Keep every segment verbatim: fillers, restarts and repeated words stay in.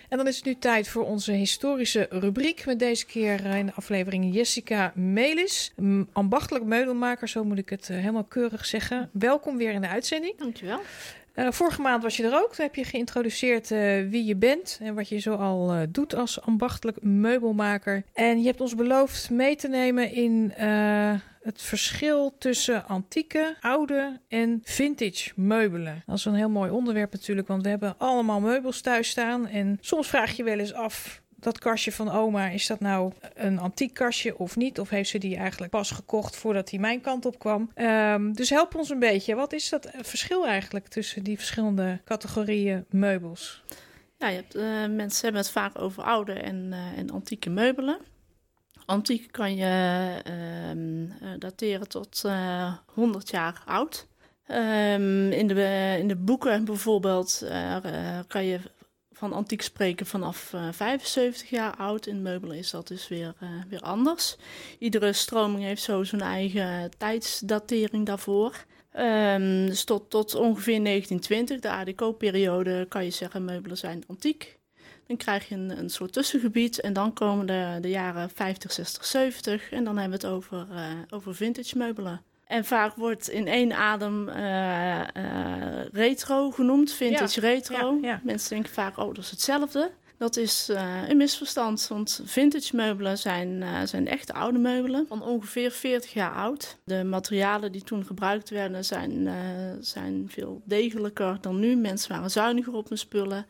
En dan is het nu tijd voor onze historische rubriek. Met deze keer in de aflevering Jessica Melis. Ambachtelijk meubelmaker, zo moet ik het helemaal keurig zeggen. Welkom weer in de uitzending. Dankjewel. Uh, vorige maand was je er ook. Toen heb je geïntroduceerd uh, wie je bent en wat je zo al uh, doet als ambachtelijk meubelmaker. En je hebt ons beloofd mee te nemen in uh, het verschil tussen antieke, oude en vintage meubelen. Dat is een heel mooi onderwerp natuurlijk, want we hebben allemaal meubels thuis staan. En soms vraag je wel eens af, dat kastje van oma, is dat nou een antiek kastje of niet? Of heeft ze die eigenlijk pas gekocht voordat hij mijn kant op kwam? Um, dus help ons een beetje. Wat is dat verschil eigenlijk tussen die verschillende categorieën meubels? Ja, je hebt, uh, mensen hebben het vaak over oude en, uh, en antieke meubelen. Antiek kan je uh, uh, dateren tot uh, honderd jaar oud. Um, in, de, in de boeken bijvoorbeeld uh, uh, kan je van antiek spreken vanaf uh, vijfenzeventig jaar oud. In meubelen is dat dus weer, uh, weer anders. Iedere stroming heeft zo zijn eigen tijdsdatering daarvoor. Um, dus tot, tot ongeveer negentien twintig, de Art Deco-periode, kan je zeggen meubelen zijn antiek. Dan krijg je een, een soort tussengebied en dan komen de, de jaren vijftig, zestig, zeventig. En dan hebben we het over, uh, over vintage meubelen. En vaak wordt in één adem uh, uh, retro genoemd, vintage ja, retro. Ja, ja. Mensen denken vaak, oh, dat is hetzelfde. Dat is uh, een misverstand, want vintage meubelen zijn, uh, zijn echte oude meubelen van ongeveer veertig jaar oud. De materialen die toen gebruikt werden zijn, uh, zijn veel degelijker dan nu. Mensen waren zuiniger op hun spullen.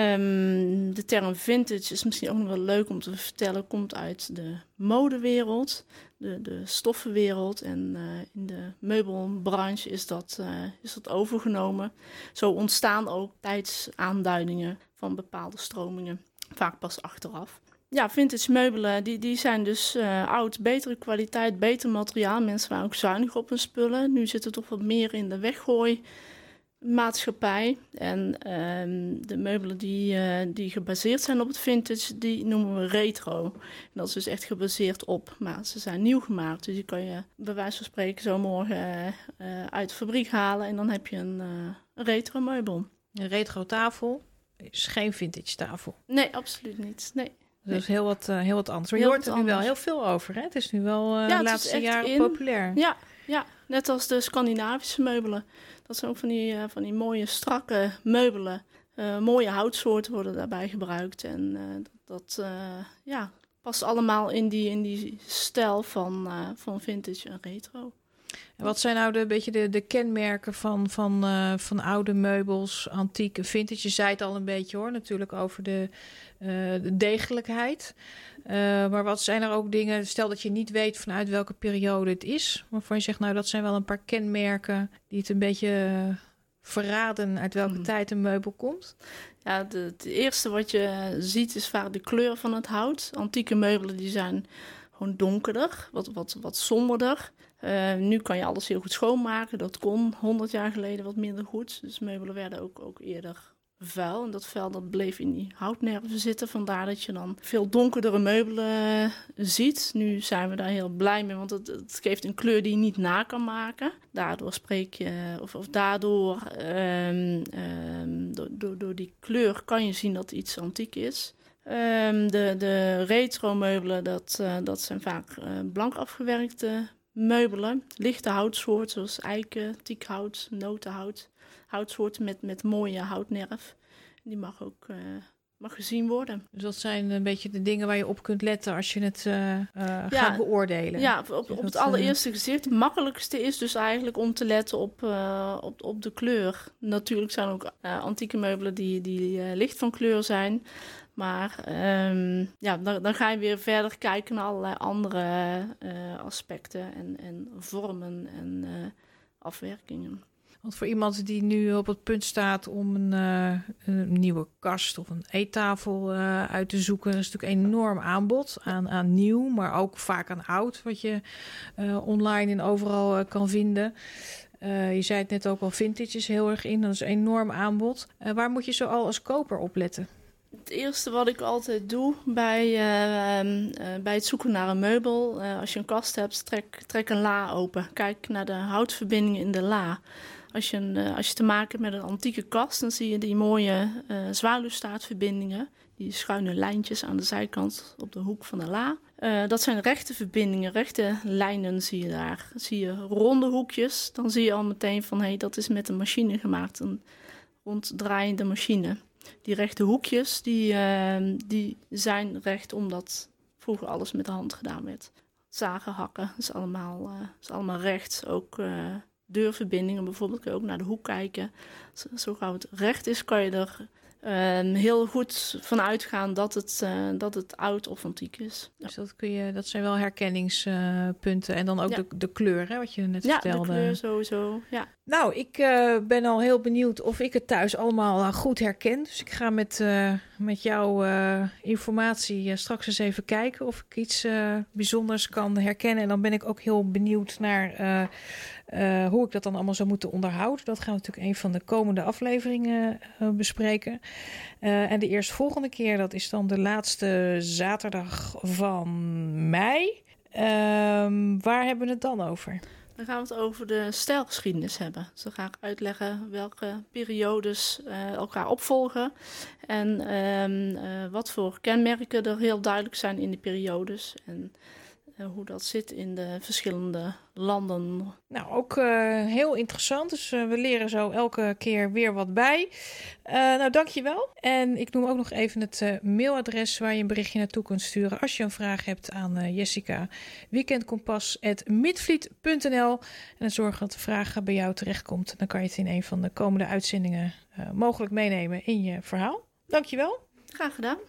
Um, de term vintage is misschien ook nog wel leuk om te vertellen, komt uit de modewereld. De, de stoffenwereld en uh, in de meubelbranche is dat, uh, is dat overgenomen. Zo ontstaan ook tijdsaanduidingen van bepaalde stromingen, vaak pas achteraf. Ja, vintage meubelen die, die zijn dus uh, oud, betere kwaliteit, beter materiaal. Mensen waren ook zuinig op hun spullen. Nu zit er toch wat meer in de weggooi maatschappij. En uh, de meubelen die, uh, die gebaseerd zijn op het vintage, die noemen we retro. En dat is dus echt gebaseerd op, maar ze zijn nieuw gemaakt. Dus die kan je bij wijze van spreken zo morgen uh, uh, uit de fabriek halen en dan heb je een, uh, een retro meubel. Een retro tafel is geen vintage tafel. Nee, absoluut niet. Nee. Dat is heel wat, uh, heel wat anders. Maar je hoort er nu wel heel veel over, hè? Het is nu wel uh, ja, de laatste jaren in... populair. Ja, ja, net als de Scandinavische meubelen. Dat zijn ook van die, uh, van die mooie, strakke meubelen. Uh, mooie houtsoorten worden daarbij gebruikt. En uh, dat uh, ja, past allemaal in die, in die stijl van, uh, van vintage en retro. En wat zijn nou de, beetje de, de kenmerken van, van, uh, van oude meubels, antieke, vintage? Je zei het al een beetje hoor, natuurlijk over de, uh, de degelijkheid. Uh, maar wat zijn er ook dingen, stel dat je niet weet vanuit welke periode het is, waarvan je zegt, nou dat zijn wel een paar kenmerken die het een beetje uh, verraden uit welke hmm. tijd een meubel komt? Ja, de, het eerste wat je ziet is vaak de kleur van het hout. Antieke meubelen die zijn gewoon donkerder, wat, wat, wat somberder. Uh, nu kan je alles heel goed schoonmaken. Dat kon honderd jaar geleden wat minder goed. Dus meubelen werden ook, ook eerder vuil. En dat vuil dat bleef in die houtnerven zitten. Vandaar dat je dan veel donkerdere meubelen ziet. Nu zijn we daar heel blij mee, want het, het geeft een kleur die je niet na kan maken. Daardoor spreek je, of, of daardoor, um, um, door, door, door die kleur kan je zien dat iets antiek is. Um, de, de retro meubelen, dat, uh, dat zijn vaak uh, blank afgewerkte meubelen, lichte houtsoorten zoals eiken, teakhout, notenhout, houtsoorten met, met mooie houtnerf. Die mag ook uh, mag gezien worden. Dus dat zijn een beetje de dingen waar je op kunt letten als je het uh, uh, ja, gaat beoordelen. Ja, op, op, op het allereerste gezicht. Het makkelijkste is dus eigenlijk om te letten op, uh, op, op de kleur. Natuurlijk zijn er ook uh, antieke meubelen die, die uh, licht van kleur zijn. Maar um, ja, dan, dan ga je weer verder kijken naar allerlei andere uh, aspecten en, en vormen en uh, afwerkingen. Want voor iemand die nu op het punt staat om een, uh, een nieuwe kast of een eettafel uh, uit te zoeken, dat is natuurlijk een enorm aanbod aan, aan nieuw, maar ook vaak aan oud, wat je uh, online en overal uh, kan vinden. Uh, je zei het net ook al, vintage is heel erg in, dat is een enorm aanbod. Uh, waar moet je zo al als koper op letten? Het eerste wat ik altijd doe bij, uh, uh, bij het zoeken naar een meubel, uh, als je een kast hebt, trek, trek een la open. Kijk naar de houtverbindingen in de la. Als je, een, uh, als je te maken hebt met een antieke kast, dan zie je die mooie uh, zwaluwstaartverbindingen. Die schuine lijntjes aan de zijkant op de hoek van de la. Uh, dat zijn rechte verbindingen, rechte lijnen zie je daar. Zie je ronde hoekjes, dan zie je al meteen van hé, hey, dat is met een machine gemaakt, een ronddraaiende machine. Die rechte hoekjes, die, uh, die zijn recht omdat vroeger alles met de hand gedaan werd. Zagen, hakken, is allemaal, uh, is allemaal recht. Ook uh, deurverbindingen bijvoorbeeld, kun je ook naar de hoek kijken. Zo, zo gauw het recht is, kan je er uh, heel goed van uitgaan dat het, uh, dat het oud of antiek is. Ja. Dus dat, kun je, dat zijn wel herkenningspunten. Uh, en dan ook ja. de, de kleur, hè, wat je net ja, vertelde. Ja, de kleur sowieso, ja. Nou, ik uh, ben al heel benieuwd of ik het thuis allemaal uh, goed herken. Dus ik ga met, uh, met jouw uh, informatie uh, straks eens even kijken of ik iets uh, bijzonders kan herkennen. En dan ben ik ook heel benieuwd naar uh, uh, hoe ik dat dan allemaal zou moeten onderhouden. Dat gaan we natuurlijk een van de komende afleveringen uh, bespreken. Uh, en de eerstvolgende keer, dat is dan de laatste zaterdag van mei. Uh, waar hebben we het dan over? Dan gaan we het over de stijlgeschiedenis hebben. Dus dan ga ik uitleggen welke periodes uh, elkaar opvolgen. En um, uh, wat voor kenmerken er heel duidelijk zijn in die periodes. En uh, hoe dat zit in de verschillende landen. Nou, ook uh, heel interessant. Dus uh, we leren zo elke keer weer wat bij. Uh, nou, dankjewel. En ik noem ook nog even het uh, mailadres waar je een berichtje naartoe kunt sturen als je een vraag hebt aan uh, Jessica. weekendkompas apenstaartje midvliet punt n l. En zorg dat de vraag bij jou terechtkomt. Dan kan je het in een van de komende uitzendingen uh, mogelijk meenemen in je verhaal. Dankjewel. Graag gedaan.